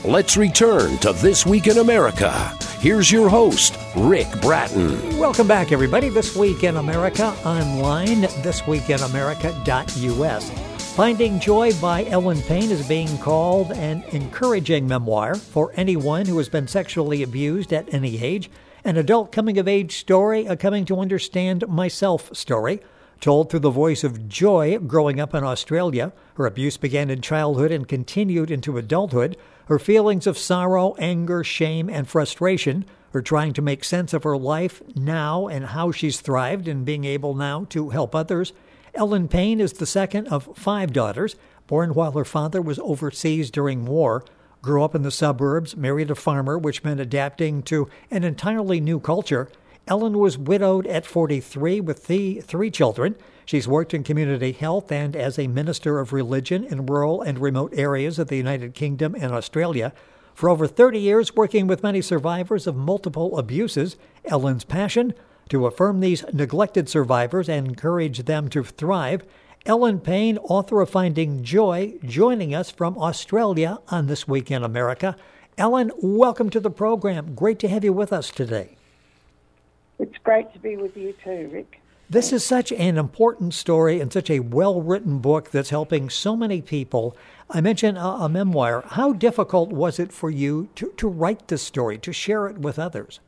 Let's return to This Week in America. Here's your host, Rick Bratton. Welcome back, everybody. This Week in America online, thisweekinamerica.us. Finding Joy by Ellen Payne is being called an encouraging memoir for anyone who has been sexually abused at any age. An adult coming-of-age story, a coming-to-understand-myself story, told through the voice of Joy growing up in Australia. Her abuse began in childhood and continued into adulthood. Her feelings of sorrow, anger, shame, and frustration, her trying to make sense of her life now and how she's thrived and being able now to help others. Ellen Payne is the second of 5 daughters, born while her father was overseas during war. Grew up in the suburbs, married a farmer, which meant adapting to an entirely new culture. Ellen was widowed at 43 with 3 children. She's worked in community health and as a minister of religion in rural and remote areas of the United Kingdom and Australia. For over 30 years, working with many survivors of multiple abuses, Ellen's passion to affirm these neglected survivors and encourage them to thrive. Ellen Payne, author of Finding Joy, joining us from Australia on This Week in America. Ellen, welcome to the program. Great to have you with us today. It's great to be with you too, Rick. This is such an important story and such a well-written book that's helping so many people. I mentioned a memoir. How difficult was it for you to write this story, to share it with others?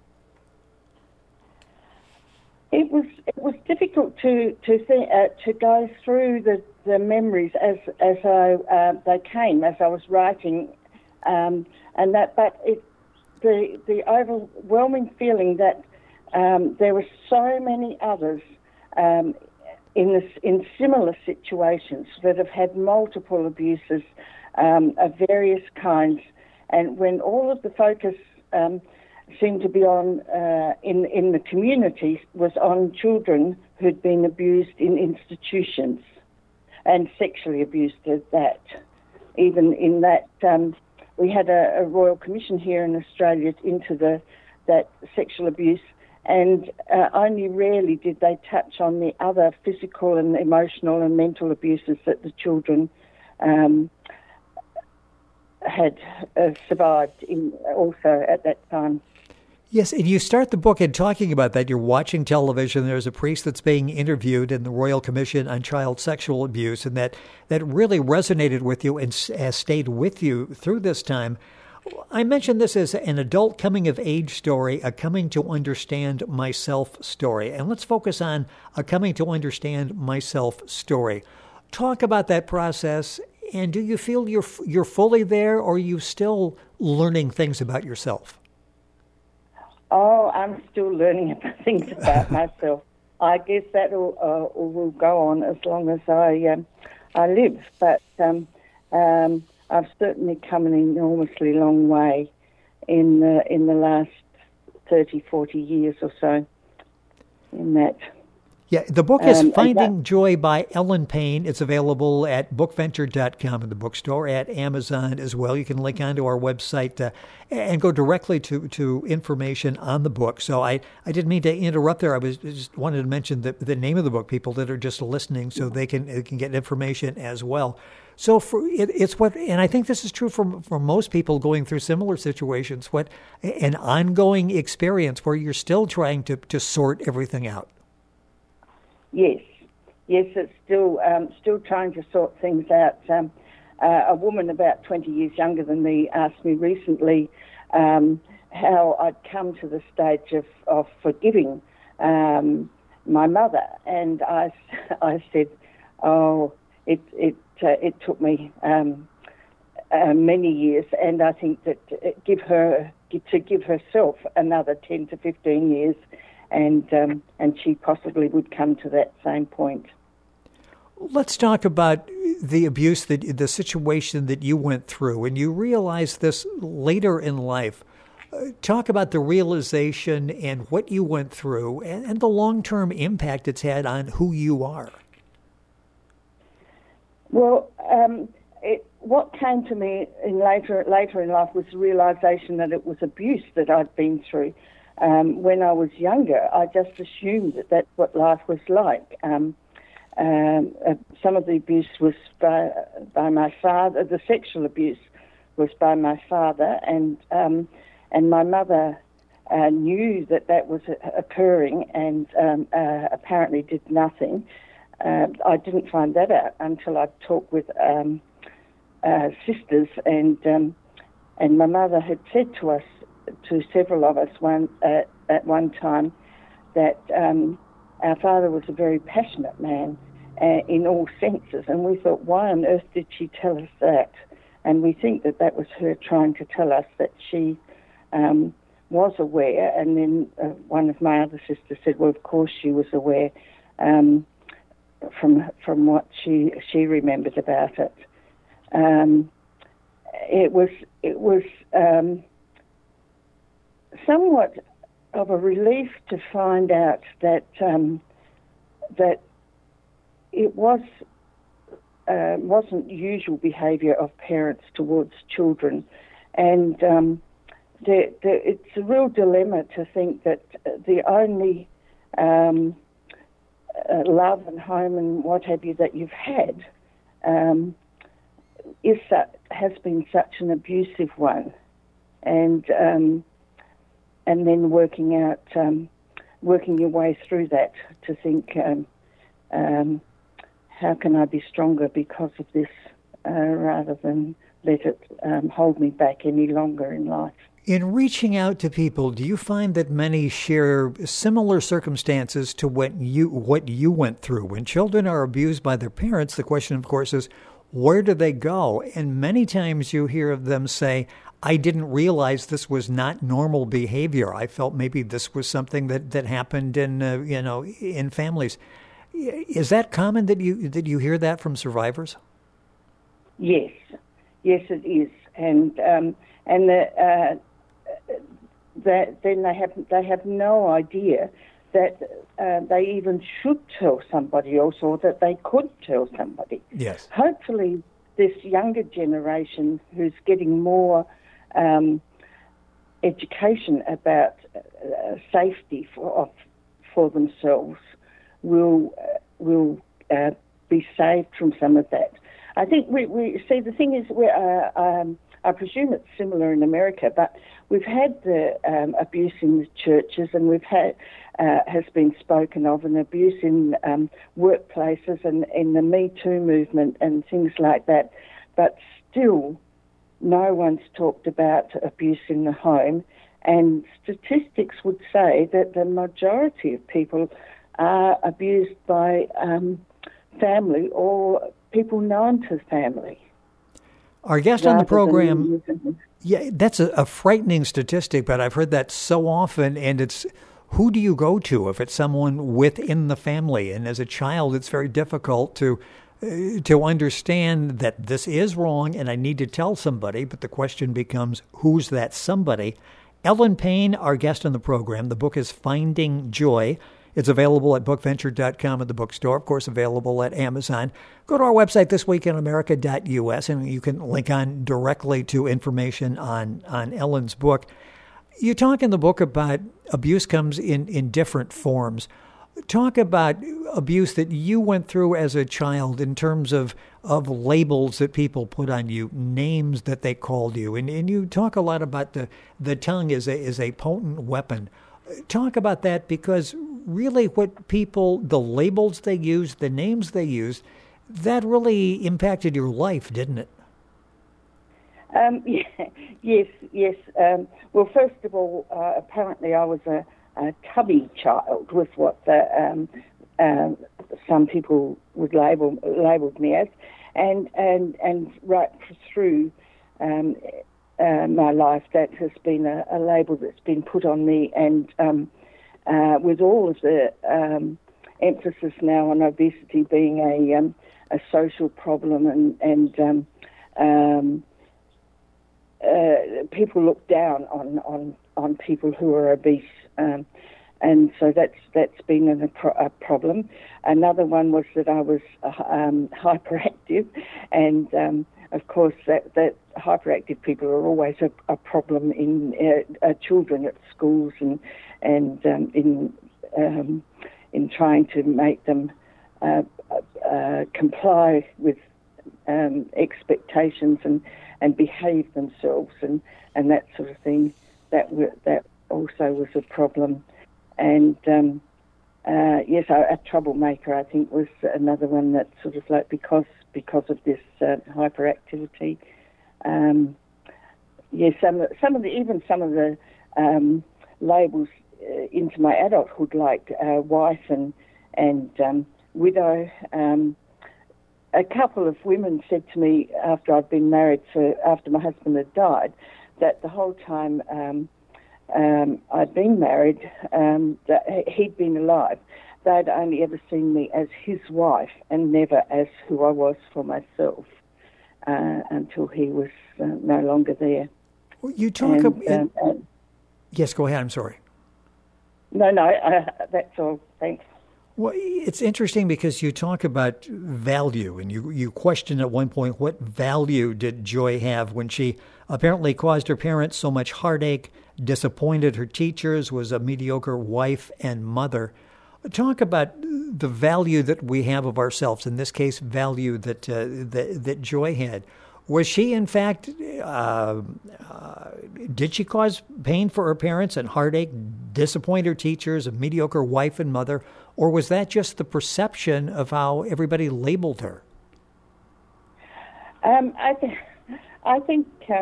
It was difficult to go through the memories as they came as I was writing, but the overwhelming feeling that there were so many others in similar situations that have had multiple abuses of various kinds, and when all of the focus seemed to be on in the community was on children who'd been abused in institutions and sexually abused at that. Even in that, we had a Royal Commission here in Australia into that sexual abuse, and only rarely did they touch on the other physical and emotional and mental abuses that the children had survived in also at that time. Yes, and you start the book in talking about that. You're watching television. There's a priest that's being interviewed in the Royal Commission on Child Sexual Abuse, and that really resonated with you and has stayed with you through this time. I mentioned this as an adult coming-of-age story, a coming-to-understand-myself story. And let's focus on a coming-to-understand-myself story. Talk about that process, and do you feel you're fully there, or are you still learning things about yourself? Oh, I'm still learning things about myself. I guess that will go on as long as I live. But I've certainly come an enormously long way in the last 30, 40 years or so in that. Yeah, the book is Finding Joy by Ellen Payne. It's available at bookventure.com in the bookstore, at Amazon as well. You can link onto our website and go directly to information on the book. So I didn't mean to interrupt there. I just wanted to mention the name of the book, people that are just listening, so they can get information as well. So and I think this is true for most people going through similar situations, an ongoing experience where you're still trying to sort everything out. Yes, it's still trying to sort things out. A woman about 20 years younger than me asked me recently how I'd come to the stage of forgiving my mother, and I said, "Oh, it took me many years, and I think that to give herself another 10 to 15 years." And she possibly would come to that same point. Let's talk about the abuse, the situation that you went through, and you realized this later in life. Talk about the realization and what you went through, and the long-term impact it's had on who you are. Well, what came to me later in life was the realization that it was abuse that I'd been through. When I was younger, I just assumed that that's what life was like. Some of the abuse was by my father. The sexual abuse was by my father, and my mother knew that was occurring, and apparently did nothing. I didn't find that out until I talked with sisters, and my mother had said to us, to several of us, at one time, that our father was a very passionate man in all senses, and we thought, why on earth did she tell us that? And we think that was her trying to tell us that she was aware. And then one of my other sisters said, well, of course she was aware from what she remembered about it. It was somewhat of a relief to find out that it wasn't usual behaviour of parents towards children, and it's a real dilemma to think that the only love and home and what have you that you've had has been such an abusive one, and then working your way through that to think, how can I be stronger because of this, rather than let it hold me back any longer in life. In reaching out to people, do you find that many share similar circumstances to what you went through? When children are abused by their parents, the question, of course, is where do they go? And many times you hear of them say, I didn't realize this was not normal behavior. I felt maybe this was something that happened in families. Is that common that you hear that from survivors? Yes, it is, and that then they have no idea that they even should tell somebody else, or that they could tell somebody. Yes. Hopefully, this younger generation who's getting more education about safety for themselves will be saved from some of that. I think we see, the thing is, I presume it's similar in America, but we've had the abuse in the churches, and we've had has been spoken of, an abuse in workplaces and in the Me Too movement and things like that. But still, no one's talked about abuse in the home, and statistics would say that the majority of people are abused by family or people known to family. Our guest on the program, yeah, that's a frightening statistic, but I've heard that so often, and it's, who do you go to if it's someone within the family? And as a child, it's very difficult to understand that this is wrong and I need to tell somebody, but the question becomes, who's that somebody? Ellen Payne, our guest on the program. The book is Finding Joy. It's available at bookventure.com at the bookstore, of course, available at Amazon. Go to our website, thisweekinamerica.us, and you can link on directly to information on Ellen's book. You talk in the book about abuse comes in different forms. Talk about abuse that you went through as a child in terms of labels that people put on you, names that they called you. And you talk a lot about the tongue is a potent weapon. Talk about that, because really what people, the labels they used, the names they used, that really impacted your life, didn't it? Yes. Well, first of all, apparently I was a tubby child, was what some people would labelled me as, and right through my life, that has been a label that's been put on me, and with all of the emphasis now on obesity being a social problem, and people look down on people who are obese, and so that's been a problem. Another one was that I was hyperactive, and of course that hyperactive people are always a problem in children at schools, and in trying to make them comply with expectations, and behave themselves and that sort of thing. That also was a problem. And yes, a troublemaker, I think, was another one that sort of like because of this hyperactivity. Yes, some of the labels into my adulthood, like wife and widow. A couple of women said to me after I'd been married, after my husband had died, that the whole time I'd been married, that he'd been alive, they'd only ever seen me as his wife and never as who I was for myself until he was no longer there. Well, you talk about... Yes, go ahead. I'm sorry. No, that's all. Thanks. Well, it's interesting because you talk about value, and you question at one point what value did Joy have when she apparently caused her parents so much heartache, disappointed her teachers, was a mediocre wife and mother. Talk about the value that we have of ourselves, in this case, value that Joy had. Was she, in fact, did she cause pain for her parents and heartache, disappoint her teachers, a mediocre wife and mother, or was that just the perception of how everybody labeled her? I think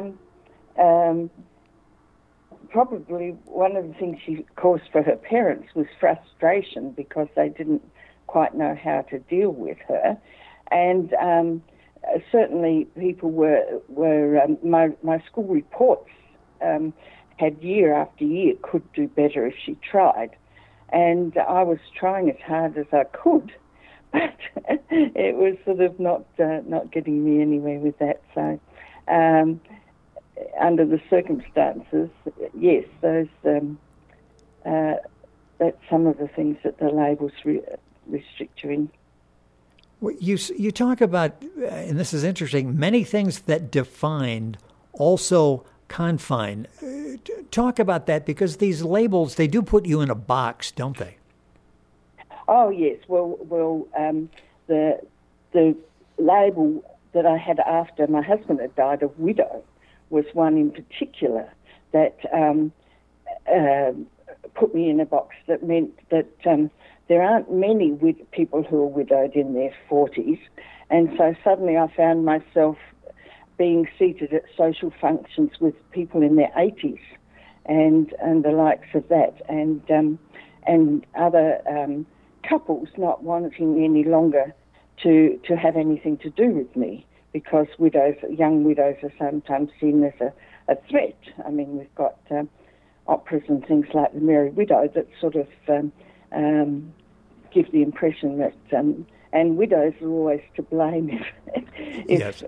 probably one of the things she caused for her parents was frustration because they didn't quite know how to deal with her, and certainly people were my school reports had year after year could do better if she tried, and I was trying as hard as I could, but it was sort of not getting me anywhere with that. So under the circumstances, yes, those that's some of the things that the labels restrict you in. Well, you talk about, and this is interesting, many things that defined also confine. Talk about that, because these labels, they do put you in a box, don't they? Oh yes. Well, the label that I had after my husband had died of widow was one in particular that put me in a box that meant that there aren't many people who are widowed in their 40s, and so suddenly I found myself being seated at social functions with people in their 80s and the likes of that, and other couples not wanting any longer to have anything to do with me, because young widows are sometimes seen as a threat. I mean, we've got operas and things like The Merry Widow that sort of give the impression that, and widows are always to blame yes,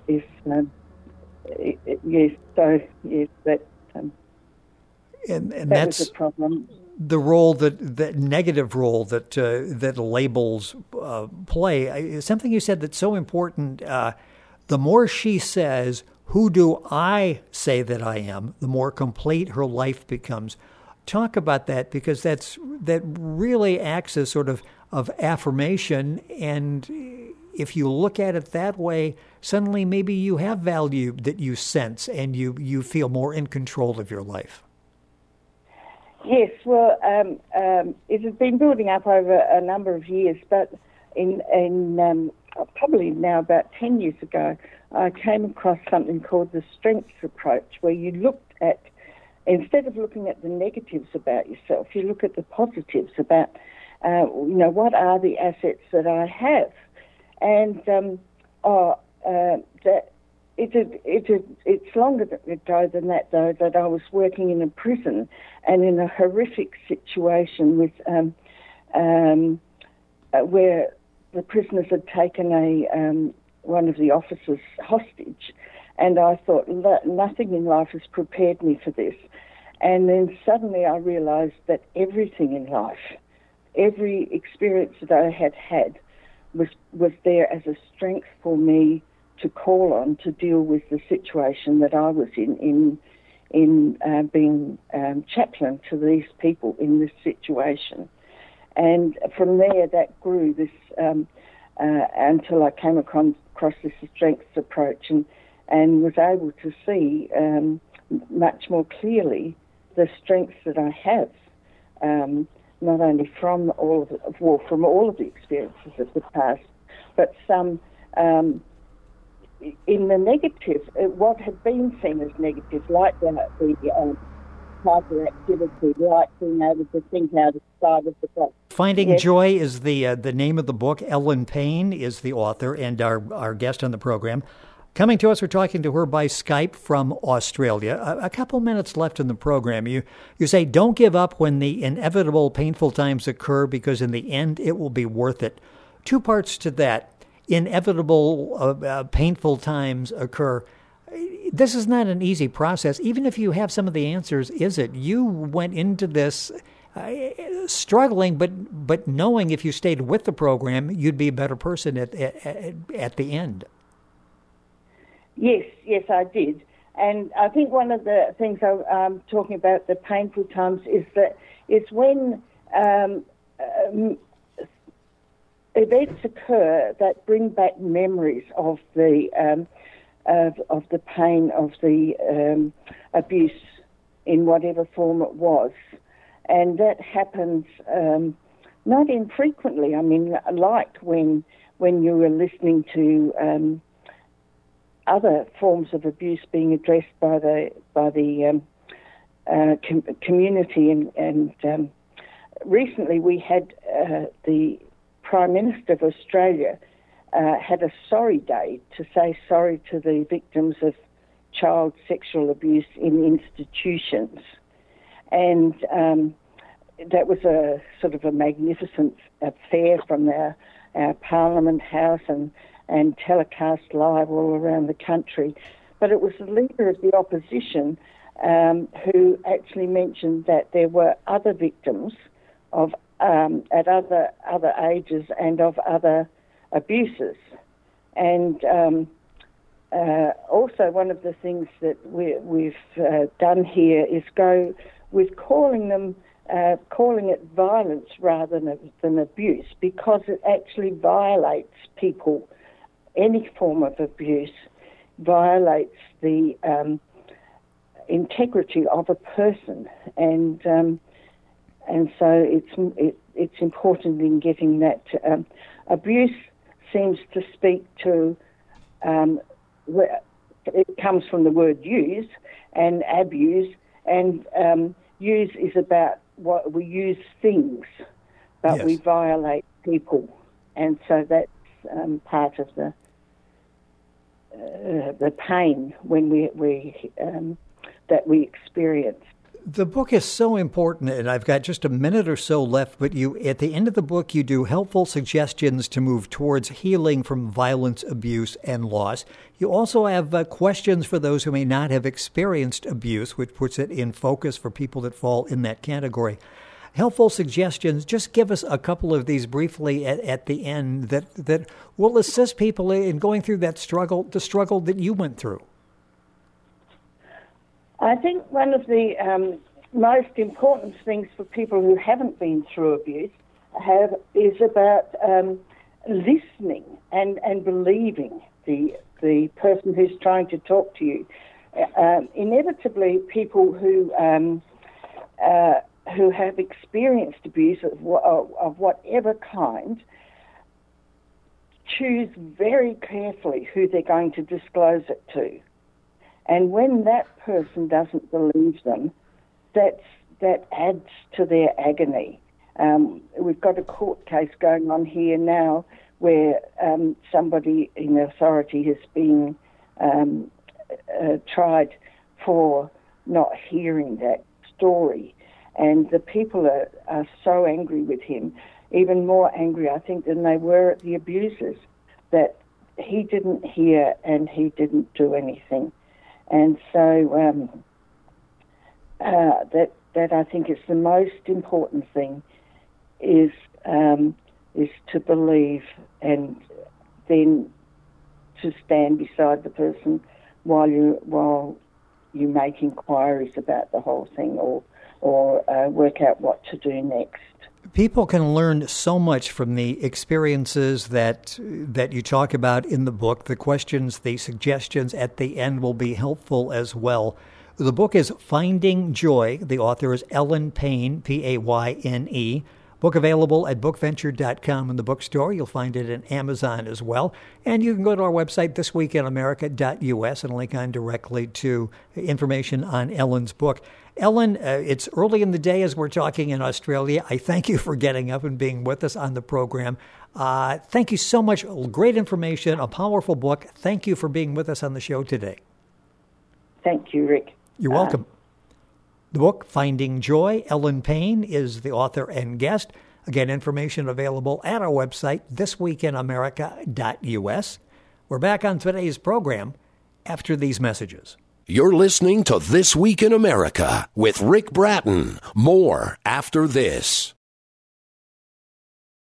so yes, that. And that that's was a problem. The role that negative role that labels play. Something you said that's so important. The more she says, "Who do I say that I am?" the more complete her life becomes. Talk about that, because that really acts as sort of affirmation, and if you look at it that way, suddenly maybe you have value that you sense, and you feel more in control of your life. Yes, well, it has been building up over a number of years, but in probably now about 10 years ago, I came across something called the strengths approach, where you looked at, instead of looking at the negatives about yourself, you look at the positives about, what are the assets that I have, and that. It's longer ago than that, though, that I was working in a prison and in a horrific situation with where the prisoners had taken one of the officers hostage, and I thought nothing in life has prepared me for this. And then suddenly I realised that everything in life, every experience that I had was there as a strength for me to call on to deal with the situation that I was in being chaplain to these people in this situation. And from there, that grew this until I came across this strengths approach. And and was able to see much more clearly the strengths that I have, not only from all of the experiences of the past, but some in the negative, what had been seen as negative, like the hyperactivity, like being able to think outside of the box. Finding Joy is the name of the book. Ellen Payne is the author and our guest on the program. Coming to us, we're talking to her by Skype from Australia. A couple minutes left in the program. You say, don't give up when the inevitable painful times occur, because in the end it will be worth it. Two parts to that. Inevitable painful times occur. This is not an easy process. Even if you have some of the answers, is it? You went into this struggling, but knowing if you stayed with the program, you'd be a better person at the end. Yes, I did. And I think one of the things I'm talking about, the painful times, is that it's when events occur that bring back memories of the pain of the abuse in whatever form it was, and that happens not infrequently. I mean, like when you were listening to other forms of abuse being addressed by the community, and recently we had the Prime Minister of Australia had a sorry day to say sorry to the victims of child sexual abuse in institutions, and that was a sort of a magnificent affair from our Parliament House and telecast live all around the country. But it was the leader of the opposition who actually mentioned that there were other victims of at other ages and of other abuses. And also one of the things that we've done here is go with calling it violence rather than abuse, because it actually violates people. Any form of abuse violates the integrity of a person, and so it's important in getting that. Abuse seems to speak to, it comes from the word use, and abuse, and use is about what we use things, but yes, we violate people, and so that's part of the pain when that we experience. The book is so important, and I've got just a minute or so left, but at the end of the book, you do helpful suggestions to move towards healing from violence, abuse, and loss. You also have questions for those who may not have experienced abuse, which puts it in focus for people that fall in that category. Helpful suggestions, just give us a couple of these briefly at the end that will assist people in going through that struggle, the struggle that you went through. I think one of the most important things for people who haven't been through abuse is about listening and believing the person who's trying to talk to you. Inevitably, people who have experienced abuse of whatever kind choose very carefully who they're going to disclose it to. And when that person doesn't believe them, that adds to their agony. We've got a court case going on here now where somebody in authority has been tried for not hearing that story. And the people are so angry with him, even more angry, I think, than they were at the abusers, that he didn't hear and he didn't do anything. And so that I think is the most important thing, is to believe and then to stand beside the person while you make inquiries about the whole thing or work out what to do next. People can learn so much from the experiences that you talk about in the book. The questions, the suggestions at the end will be helpful as well. The book is Finding Joy. The author is Ellen Payne, Payne. Book available at bookventure.com in the bookstore. You'll find it in Amazon as well. And you can go to our website, thisweekinamerica.us, and link on directly to information on Ellen's book. Ellen, it's early in the day as we're talking in Australia. I thank you for getting up and being with us on the program. Thank you so much. Great information, a powerful book. Thank you for being with us on the show today. Thank you, Rick. You're welcome. The book, Finding Joy, Ellen Payne is the author and guest. Again, information available at our website, thisweekinamerica.us. We're back on today's program after these messages. You're listening to This Week in America with Rick Bratton. More after this.